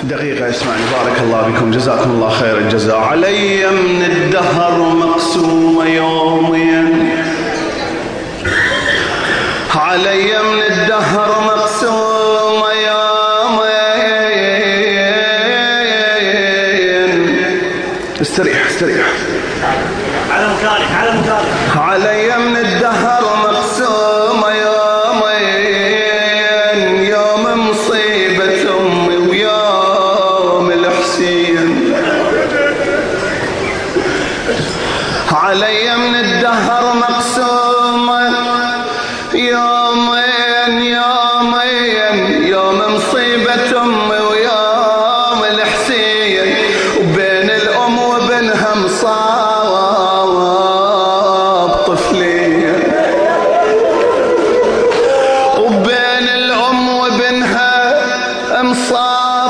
دقيقة اسمعني بارك الله بكم جزاكم الله خير الجزاء. علي من الدهر مقسومة يومين، علي من الدهر مقسومة يومين. استريح استريح على مكانك على مكانك. علي من الدهر مقسومة يومين، يوم مصيبة أمي ويوم الحسين. علي من الدهر مقسومة يومين يومين، يوم مصيبة أمي ويوم الحسين، وبين الأم وبنها مصاب طفلين، وبين الأم وبنها مصاب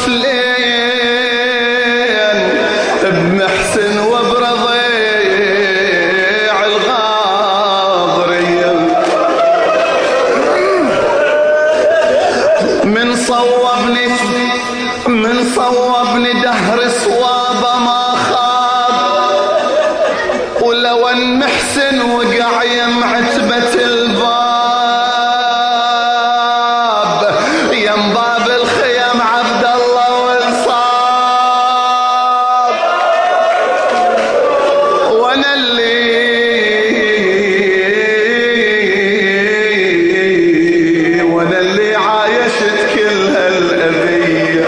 طفلين، بمحسن وبرضيع الغاضرية. من صوبني دهر صوابه ما خاب، ولو ان محسن وقع يم عتبة الباب، يم باب الخيم عبد الله والصاب. وانا اللي عايشت كل هالأذية.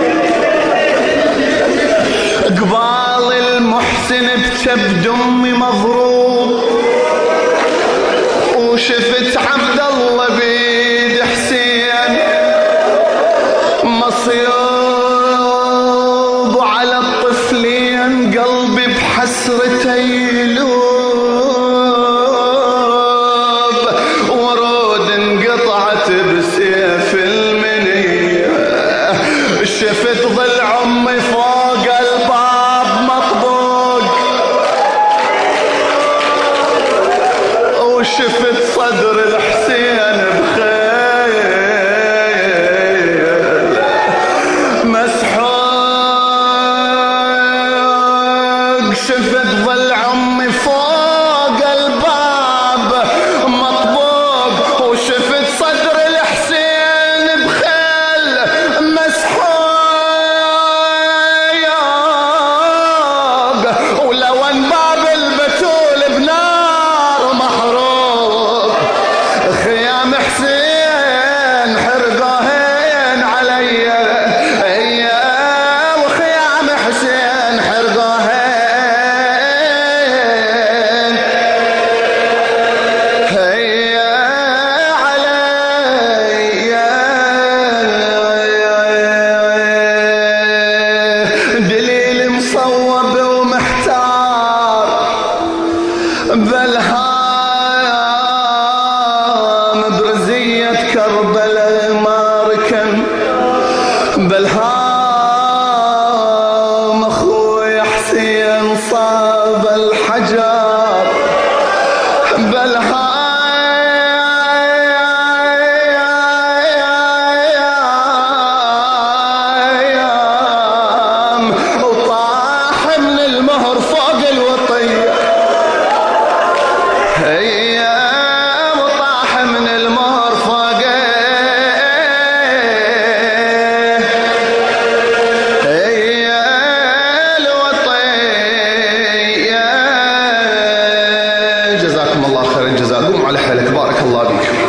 قبال المحسن بجب دمي مضروب، وشفت عبد الله بيد حسين مصيوب على الطفلين، قلبي بحسرته يلوب، ورود انقطعت بسيف المنية. شفت ظل عمي فوق الباب مطبوق، وشفت صدر الحسين بخيل مسحوق. شفت ظل عمي فوق الباب مطبوق، وشفت صدر الحسين بخيل مسحوق، ولو ان باب البتول بنار محروق. خيام حسين حرقوهن علي، هي وخيام حسين حرقوهن هي علي. دليل مصوب ومحتار بالهام، برزية كربلاء ما ركن بالهام. اخوي حسين صاب الحجر بالهام، وطاح من المهر فوق الوطية. هي وطاح من المهر فوق هي الوطية. جزاكم الله خير الجزاء. قوموا على حيلك بارك الله بكم.